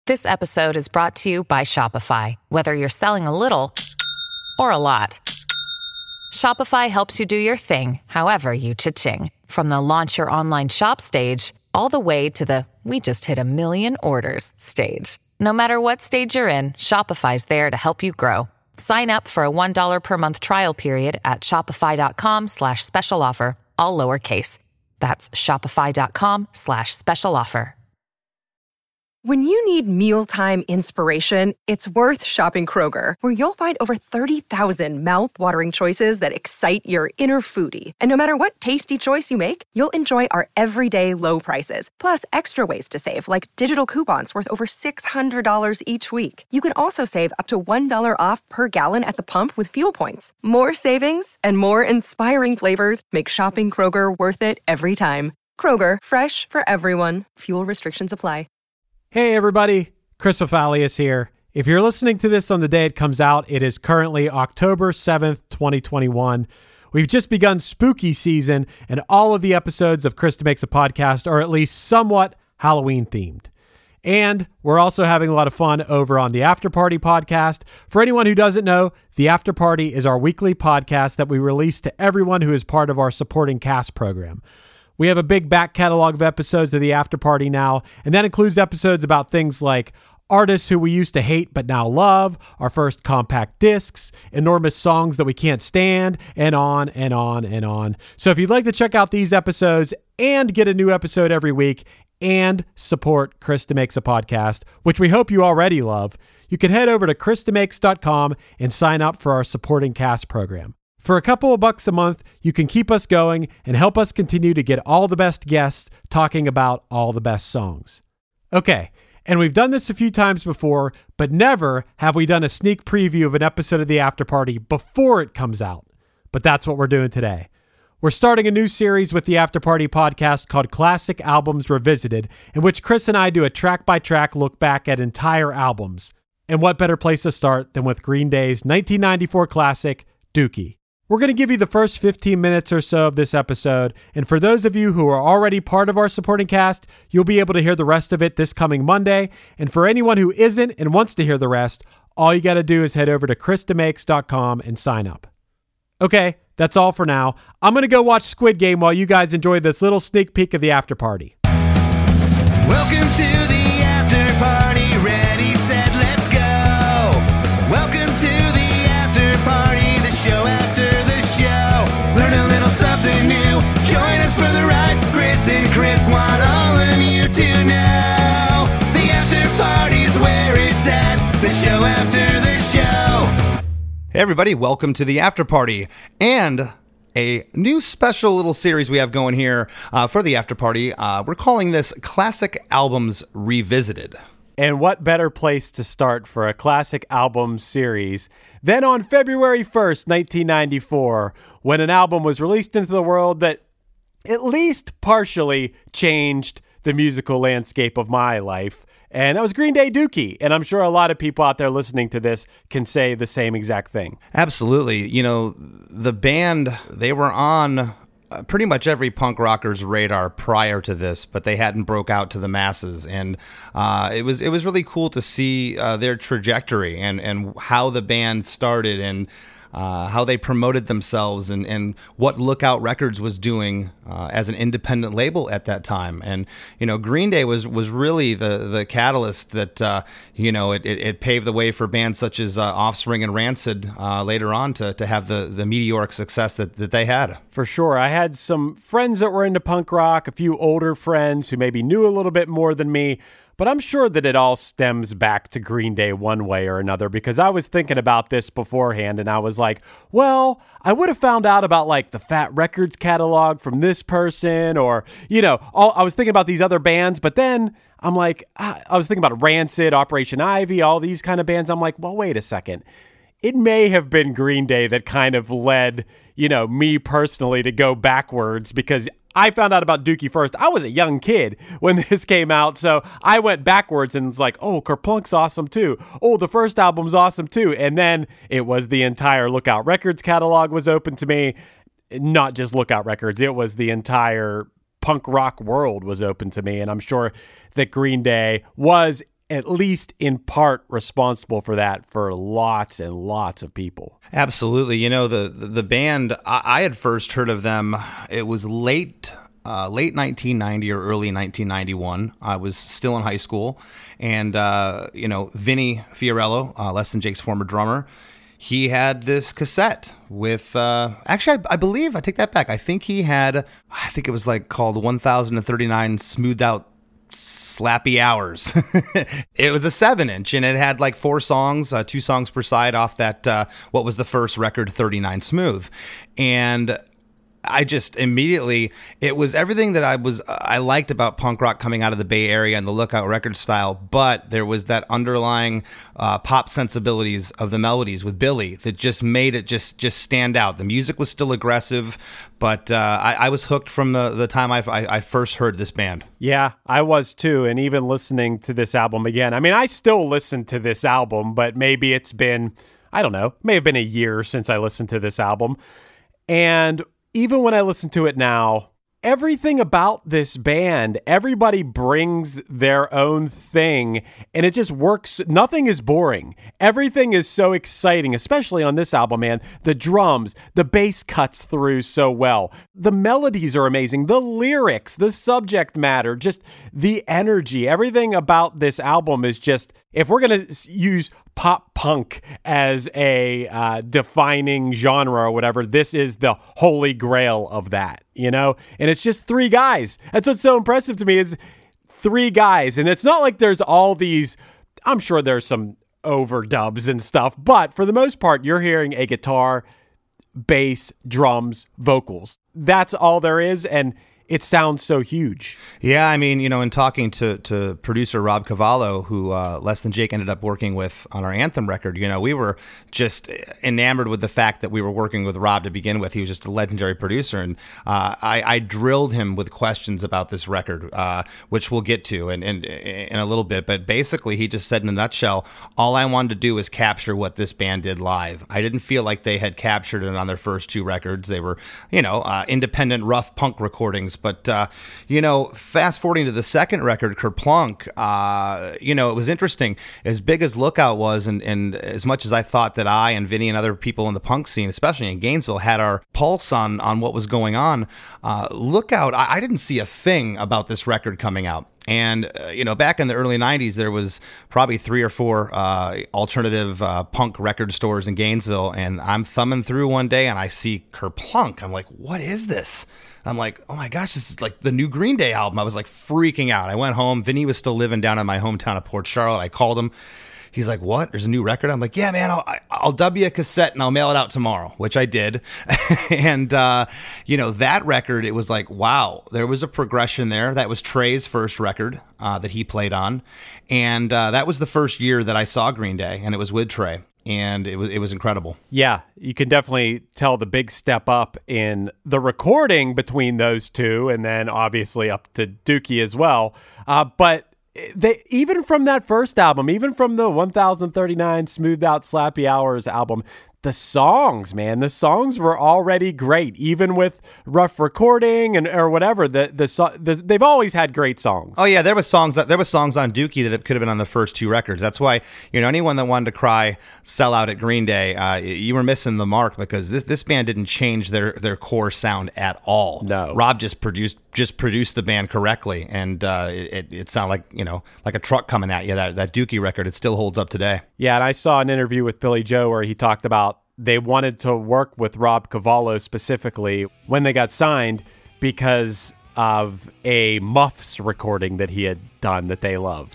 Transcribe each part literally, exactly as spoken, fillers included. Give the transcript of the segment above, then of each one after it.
This episode is brought to you by Shopify. Whether you're selling a little or a lot, Shopify helps you do your thing, however you cha-ching. From the launch your online shop stage, all the way to the we just hit a million orders stage. No matter what stage you're in, Shopify's there to help you grow. Sign up for a one dollar per month trial period at shopify.com slash special offer, all lowercase. That's shopify.com slash special offer. When you need mealtime inspiration, it's worth shopping Kroger, where you'll find over thirty thousand mouth-watering choices that excite your inner foodie. And no matter what tasty choice you make, you'll enjoy our everyday low prices, plus extra ways to save, like digital coupons worth over six hundred dollars each week. You can also save up to one dollar off per gallon at the pump with fuel points. More savings and more inspiring flavors make shopping Kroger worth it every time. Kroger, fresh for everyone. Fuel restrictions apply. Hey everybody, Chris O'Falius here. If you're listening to this on the day it comes out, it is currently October seventh, twenty twenty-one. We've just begun spooky season, and all of the episodes of Krista Makes a Podcast are at least somewhat Halloween themed. And we're also having a lot of fun over on the After Party podcast. For anyone who doesn't know, the After Party is our weekly podcast that we release to everyone who is part of our supporting cast program. We have a big back catalog of episodes of the After Party now, and that includes episodes about things like artists who we used to hate but now love, our first compact discs, enormous songs that we can't stand, and on and on and on. So if you'd like to check out these episodes and get a new episode every week and support Krista Makes a Podcast, which we hope you already love, you can head over to krista makes dot com and sign up for our supporting cast program. For a couple of bucks a month, you can keep us going and help us continue to get all the best guests talking about all the best songs. Okay, and we've done this a few times before, but never have we done a sneak preview of an episode of the After Party before it comes out. But that's what we're doing today. We're starting a new series with the After Party podcast called Classic Albums Revisited, in which Chris and I do a track-by-track look back at entire albums. And what better place to start than with Green Day's nineteen ninety-four classic, Dookie. We're going to give you the first fifteen minutes or so of this episode, and for those of you who are already part of our supporting cast, you'll be able to hear the rest of it this coming Monday, and for anyone who isn't and wants to hear the rest, all you got to do is head over to krista makes dot com and sign up. Okay, that's all for now. I'm going to go watch Squid Game while you guys enjoy this little sneak peek of the After Party. Welcome to the After Party. Ready, set, let's go. Welcome to the After Party, the show after learn a little something new. Join us for the ride. Chris and Chris want all of you to know. The After Party's where it's at. The show after the show. Hey everybody, welcome to the After Party and a new special little series we have going here uh, for the After Party. Uh, we're calling this Classic Albums Revisited. And what better place to start for a classic album series than on February first, nineteen ninety-four, when an album was released into the world that at least partially changed the musical landscape of my life. And that was Green Day Dookie. And I'm sure a lot of people out there listening to this can say the same exact thing. Absolutely. You know, the band, they were on Uh, pretty much every punk rocker's radar prior to this, but they hadn't broke out to the masses, and uh, it was it was really cool to see uh, their trajectory and and how the band started and uh, how they promoted themselves and and what Lookout Records was doing uh, as an independent label at that time. And you know, Green Day was was really the the catalyst that uh, you know it, it, it paved the way for bands such as uh, Offspring and Rancid uh, later on to to have the the meteoric success that that they had. For sure. I had some friends that were into punk rock, a few older friends who maybe knew a little bit more than me, but I'm sure that it all stems back to Green Day one way or another, because I was thinking about this beforehand and I was like, well, I would have found out about like the Fat Records catalog from this person, or, you know, all, I was thinking about these other bands, but then I'm like, I was thinking about Rancid, Operation Ivy, all these kind of bands. I'm like, well, wait a second. It may have been Green Day that kind of led, you know, me personally to go backwards, because I found out about Dookie first. I was a young kid when this came out, so I went backwards and it's like, oh, Kerplunk's awesome too. Oh, the first album's awesome too. And then it was the entire Lookout Records catalog was open to me. Not just Lookout Records, it was the entire punk rock world was open to me. And I'm sure that Green Day was at least in part responsible for that for lots and lots of people. Absolutely. You know, the the band, I, I had first heard of them, it was late uh, late nineteen ninety or early nineteen ninety-one. I was still in high school. And, uh, you know, Vinny Fiorello, uh, Less Than Jake's former drummer, he had this cassette with, uh, actually, I, I believe, I take that back. I think he had, I think it was like called one thousand thirty-nine Smoothed Out Slappy Hours. It was a seven inch and it had like four songs, uh, two songs per side off that, uh, what was the first record, thirty-nine Smooth. And I just immediately, it was everything that I was, I liked about punk rock coming out of the Bay Area and the Lookout record style, but there was that underlying uh, pop sensibilities of the melodies with Billy that just made it just, just stand out. The music was still aggressive, but uh, I, I was hooked from the, the time I, I, I first heard this band. Yeah, I was too. And even listening to this album again, I mean, I still listen to this album, but maybe it's been, I don't know, may have been a year since I listened to this album. And even when I listen to it now, everything about this band, everybody brings their own thing, and it just works. Nothing is boring. Everything is so exciting, especially on this album, man. The drums, the bass cuts through so well. The melodies are amazing. The lyrics, the subject matter, just the energy. Everything about this album is just, if we're going to use pop punk as a uh, defining genre or whatever, this is the holy grail of that, you know? And it's just three guys. That's what's so impressive to me, is three guys. And it's not like there's all these, I'm sure there's some overdubs and stuff, but for the most part, you're hearing a guitar, bass, drums, vocals. That's all there is. And it sounds so huge. Yeah, I mean, you know, in talking to, to producer Rob Cavallo, who uh, Less Than Jake ended up working with on our Anthem record, you know, we were just enamored with the fact that we were working with Rob to begin with. He was just a legendary producer. And uh, I, I drilled him with questions about this record, uh, which we'll get to in, in, in a little bit. But basically, he just said in a nutshell, all I wanted to do was capture what this band did live. I didn't feel like they had captured it on their first two records. They were, you know, uh, independent, rough punk recordings. But, uh, you know, fast forwarding to the second record, Kerplunk, uh, you know, it was interesting. As big as Lookout was, and, and as much as I thought that I and Vinny and other people in the punk scene, especially in Gainesville, had our pulse on, on what was going on, uh, Lookout, I, I didn't see a thing about this record coming out. And, uh, you know, back in the early nineties, there was probably three or four uh, alternative uh, punk record stores in Gainesville. And I'm thumbing through one day and I see Kerplunk. I'm like, what is this? I'm like, oh my gosh, this is like the new Green Day album. I was like freaking out. I went home. Vinny was still living down in my hometown of Port Charlotte. I called him. He's like, what? There's a new record? I'm like, yeah, man, I'll, I'll dub you a cassette and I'll mail it out tomorrow, which I did. And, uh, you know, that record, it was like, wow, there was a progression there. That was Trey's first record uh, that he played on. And uh, that was the first year that I saw Green Day, and it was with Trey. And it was it was incredible. Yeah, you can definitely tell the big step up in the recording between those two, and then obviously up to Dookie as well. Uh, but they, even from that first album, even from the one thousand thirty-nine Smoothed Out Slappy Hours album, the songs, man, the songs were already great, even with rough recording and or whatever. The the, so, the they've always had great songs. Oh yeah, there was songs there was songs on Dookie that could have been on the first two records. That's why, you know, anyone that wanted to cry "Sell Out" at Green Day, uh, you were missing the mark, because this this band didn't change their their core sound at all. No, Rob just produced just produced the band correctly, and uh, it it sounded like, you know, like a truck coming at you. That that Dookie record, it still holds up today. Yeah, and I saw an interview with Billy Joe where he talked about they wanted to work with Rob Cavallo specifically when they got signed because of a Muffs recording that he had done that they loved.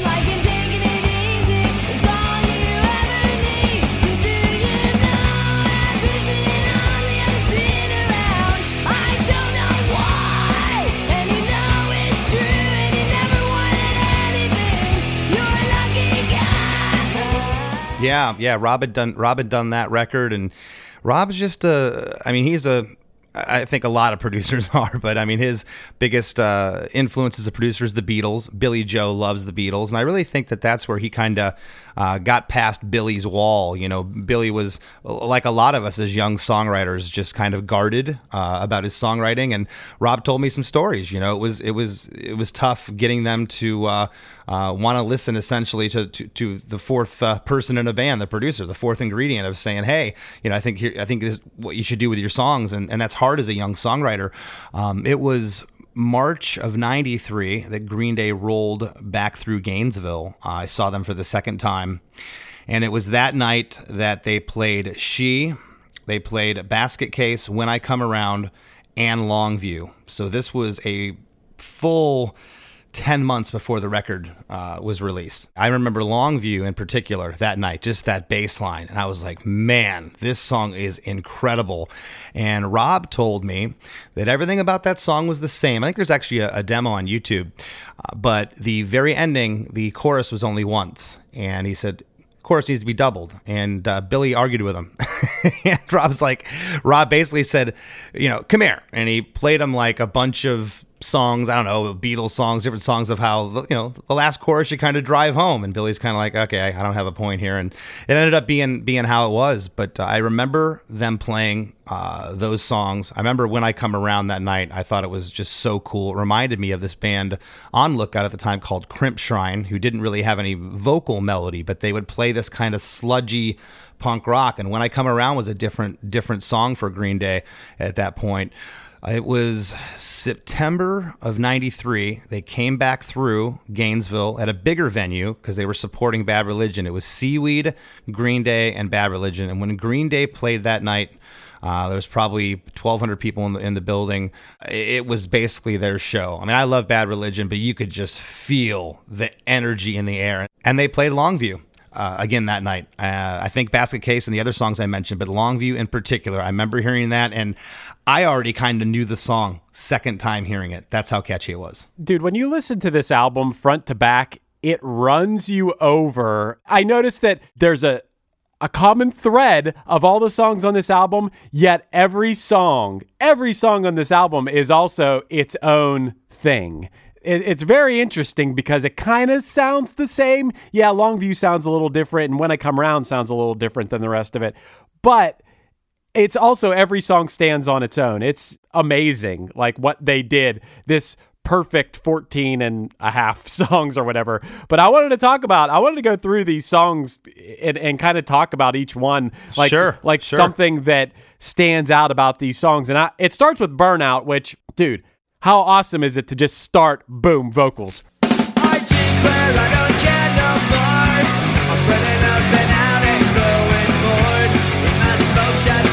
Yeah, yeah. Rob had done Rob had done that record, and Rob's just a. I mean, he's a. I think a lot of producers are, but I mean, his biggest uh, influence as a producer is the Beatles. Billy Joe loves the Beatles, and I really think that that's where he kind of uh, got past Billy's wall. You know, Billy was, like a lot of us as young songwriters, just kind of guarded uh, about his songwriting. And Rob told me some stories. You know, it was it was it was tough getting them to uh, uh, want to listen essentially to, to, to the fourth uh, person in a band, the producer, the fourth ingredient of saying, hey, you know, I think here, I think this is what you should do with your songs. And, and that's hard as a young songwriter. Um, it was March of ninety-three that Green Day rolled back through Gainesville. Uh, I saw them for the second time. And it was that night that they played She, they played Basket Case, When I Come Around, and Longview. So this was a full ten months before the record uh, was released. I remember Longview in particular that night, just that bass line. And I was like, man, this song is incredible. And Rob told me that everything about that song was the same. I think there's actually a, a demo on YouTube. Uh, but the very ending, the chorus was only once. And he said, chorus needs to be doubled. And uh, Billy argued with him. And Rob's like, Rob basically said, you know, come here. And he played him like a bunch of songs, I don't know, Beatles songs, different songs of how, you know, the last chorus you kind of drive home. And Billy's kind of like, okay, I don't have a point here. And it ended up being being how it was. But uh, I remember them playing uh, those songs. I remember When I Come Around that night. I thought it was just so cool. It reminded me of this band on Lookout at the time called Crimpshrine, who didn't really have any vocal melody, but they would play this kind of sludgy punk rock. And When I Come Around was a different different song for Green Day at that point. It was September of ninety-three. They came back through Gainesville at a bigger venue because they were supporting Bad Religion. It was Seaweed, Green Day, and Bad Religion. And when Green Day played that night, uh, there was probably twelve hundred people in the, in the building. It was basically their show. I mean, I love Bad Religion, but you could just feel the energy in the air. And they played Longview. Uh, again that night. Uh, I think Basket Case and the other songs I mentioned, but Longview in particular, I remember hearing that, and I already kind of knew the song second time hearing it. That's how catchy it was. Dude, when you listen to this album front to back, it runs you over. I noticed that there's a a common thread of all the songs on this album, yet every song, every song on this album is also its own thing. It's very interesting because it kind of sounds the same. Yeah, Longview sounds a little different, and When I Come Around sounds a little different than the rest of it. But it's also, every song stands on its own. It's amazing, like what they did. This perfect fourteen and a half songs or whatever. But I wanted to talk about, I wanted to go through these songs and, and kind of talk about each one. Like, sure, like sure. something that stands out about these songs. And I, it starts with Burnout, which, dude, how awesome is it to just start, boom, vocals. I declare I don't care no more. I'm running up and out and growing bored in my smoke-jet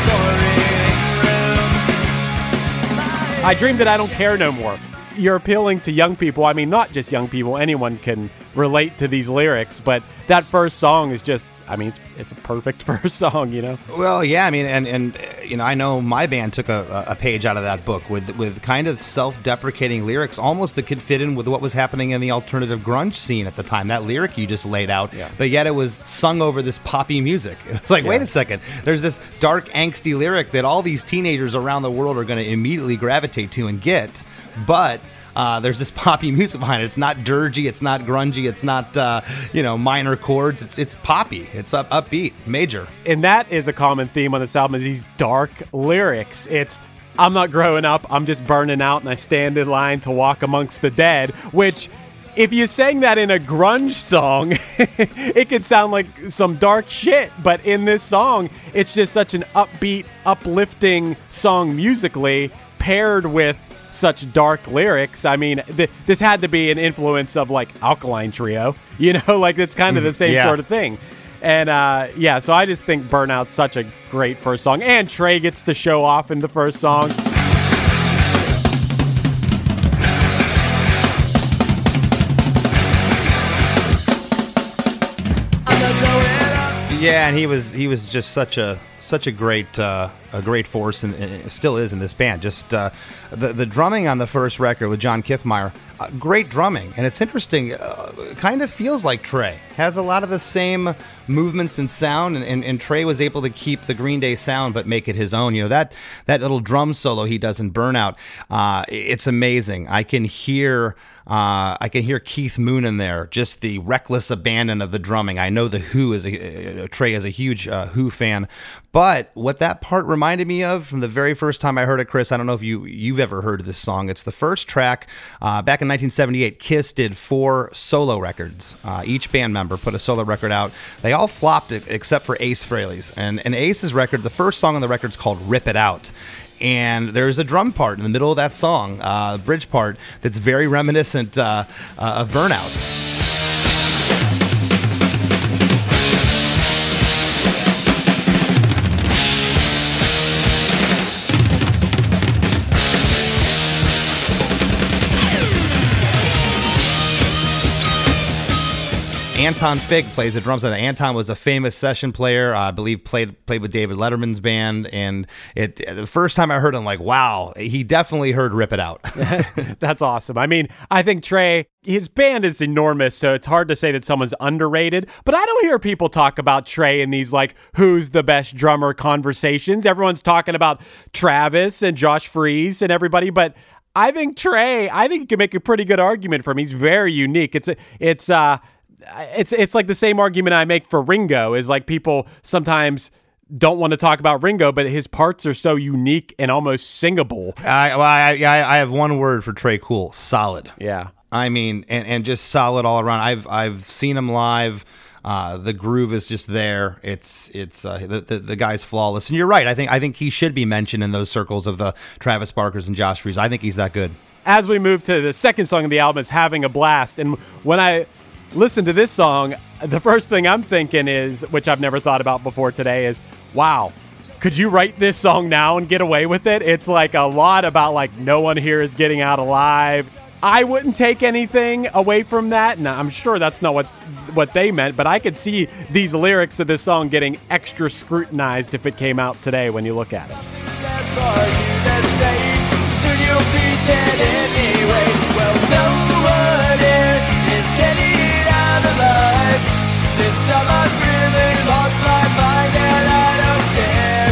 boring room. I dream that I don't care no more. You're appealing to young people. I mean, not just young people. Anyone can relate to these lyrics, but that first song is just, I mean, it's, it's a perfect first song, you know? Well, yeah, I mean, and, and you know, I know my band took a, a page out of that book with with kind of self-deprecating lyrics, almost that could fit in with what was happening in the alternative grunge scene at the time. That lyric you just laid out, yeah. But yet it was sung over this poppy music. It's like, yeah. Wait a second, there's this dark, angsty lyric that all these teenagers around the world are going to immediately gravitate to and get, but... Uh, there's this poppy music behind it. It's not dirgy. It's not grungy. It's not, uh, you know, minor chords. It's it's poppy. It's up upbeat, major. And that is a common theme on this album, is these dark lyrics. It's, I'm not growing up. I'm just burning out, and I stand in line to walk amongst the dead, which... if you sang that in a grunge song, it could sound like some dark shit. But in this song, it's just such an upbeat, uplifting song musically, paired with such dark lyrics. I mean, th- this had to be an influence of like Alkaline Trio, you know, like it's kind of the same yeah. sort of thing. And uh, yeah, so I just think Burnout's such a great first song. And Trey gets to show off in the first song. Yeah, and he was he was just such a such a great uh, a great force, and, and still is in this band. Just uh, the the drumming on the first record with John Kiffmeyer, uh, great drumming, and it's interesting. Uh, kind of feels like Trey has a lot of the same movements and sound, and, and, and Trey was able to keep the Green Day sound but make it his own. You know, that that little drum solo he does in Burnout, uh, it's amazing. I can hear. Uh, I can hear Keith Moon in there, just the reckless abandon of the drumming. I know the Who is a, uh, Trey is a huge uh, Who fan, but what that part reminded me of from the very first time I heard it, Chris, I don't know if you, you've ever heard this song. It's the first track. Uh, back in nineteen seventy-eight, Kiss did four solo records. Uh, each band member put a solo record out. They all flopped it except for Ace Frehley's. And, and Ace's record, the first song on the record is called Rip It Out. And there's a drum part in the middle of that song, uh, bridge part, that's very reminiscent uh, uh, of Burnout. Anton Fig plays the drums on it. Anton was a famous session player. Uh, I believe played played with David Letterman's band. And it the first time I heard him, like, wow, he definitely heard Rip It Out. That's awesome. I mean, I think Trey, his band is enormous, so it's hard to say that someone's underrated. But I don't hear people talk about Trey in these, like, who's the best drummer conversations. Everyone's talking about Travis and Josh Freese and everybody, but I think Trey, I think you can make a pretty good argument for him. He's very unique. It's, it's, uh, It's it's like the same argument I make for Ringo, is like people sometimes don't want to talk about Ringo, but his parts are so unique and almost singable. I, well, I, I, I have one word for Trey Cool: solid. Yeah. I mean, and, and just solid all around. I've I've seen him live. Uh, the groove is just there. It's it's uh, the, the the guy's flawless. And you're right. I think I think he should be mentioned in those circles of the Travis Barkers and Josh Freese. I think he's that good. As we move to the second song of the album, it's Having a Blast, and when I listen to this song, the first thing I'm thinking is, which I've never thought about before today, is, wow, could you write this song now and get away with it? It's like a lot about like no one here is getting out alive. I wouldn't take anything away from that, and I'm sure that's not what what they meant, but I could see these lyrics of this song getting extra scrutinized if it came out today when you look at it. Soon you'll be dead anyway. Well, no one here is getting out alive. This time I've really lost my mind and I don't care.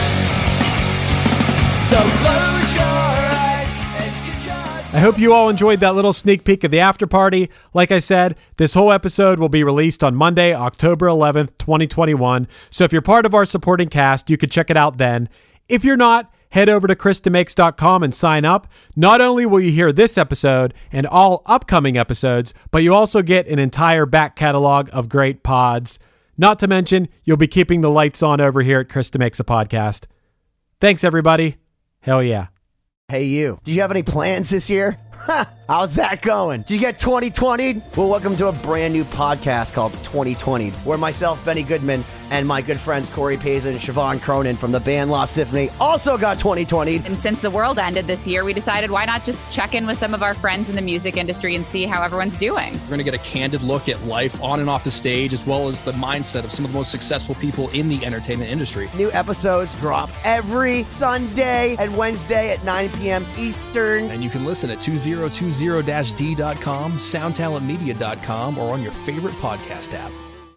So close your eyes and get your... I hope you all enjoyed that little sneak peek of the after party. Like I said, this whole episode will be released on Monday, October eleventh, twenty twenty-one. So if you're part of our supporting cast, you can check it out then. If you're not, head over to chris demakes dot com and sign up. Not only will you hear this episode and all upcoming episodes, but you also get an entire back catalog of great pods. Not to mention, you'll be keeping the lights on over here at Chris Demakes a Podcast. Thanks, everybody. Hell yeah. Hey, you. Do you have any plans this year? Ha! How's that going? Did you get twenty twenty? Well, welcome to a brand new podcast called twenty twenty, where myself, Benny Goodman, and my good friends Corey Payson and Siobhan Cronin from the band Lost Symphony also got twenty twenty. And since the world ended this year, we decided why not just check in with some of our friends in the music industry and see how everyone's doing. We're going to get a candid look at life on and off the stage, as well as the mindset of some of the most successful people in the entertainment industry. New episodes drop every Sunday and Wednesday at nine p.m. Eastern. And you can listen at two zero two zero d dot com, sound talent media dot com, or on your favorite podcast app.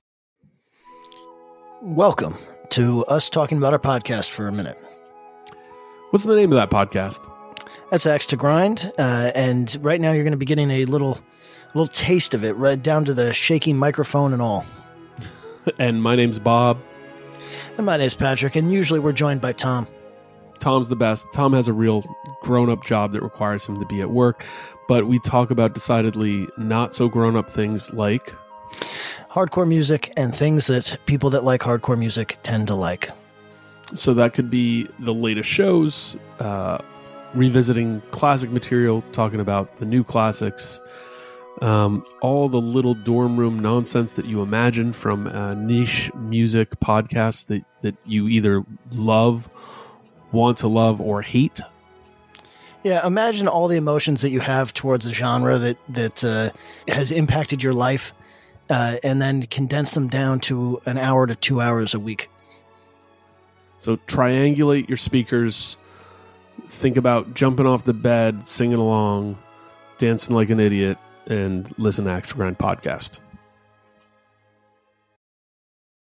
Welcome to us talking about our podcast for a minute. What's the name of that podcast? That's Axe to Grind, uh, and right now you're going to be getting a little, little taste of it, right down to the shaky microphone and all. And my name's Bob. And my name's Patrick, and usually we're joined by Tom. Tom's the best. Tom has a real grown-up job that requires him to be at work, but we talk about decidedly not so grown-up things like hardcore music and things that people that like hardcore music tend to like. So that could be the latest shows, uh, revisiting classic material, talking about the new classics, um, all the little dorm room nonsense that you imagine from uh, niche music podcasts that, that you either love, want to love, or hate. Yeah, imagine all the emotions that you have towards a genre that, that uh, has impacted your life, uh, and then condense them down to an hour to two hours a week. So triangulate your speakers, think about jumping off the bed, singing along, dancing like an idiot, and listen to Axe to Grind podcast.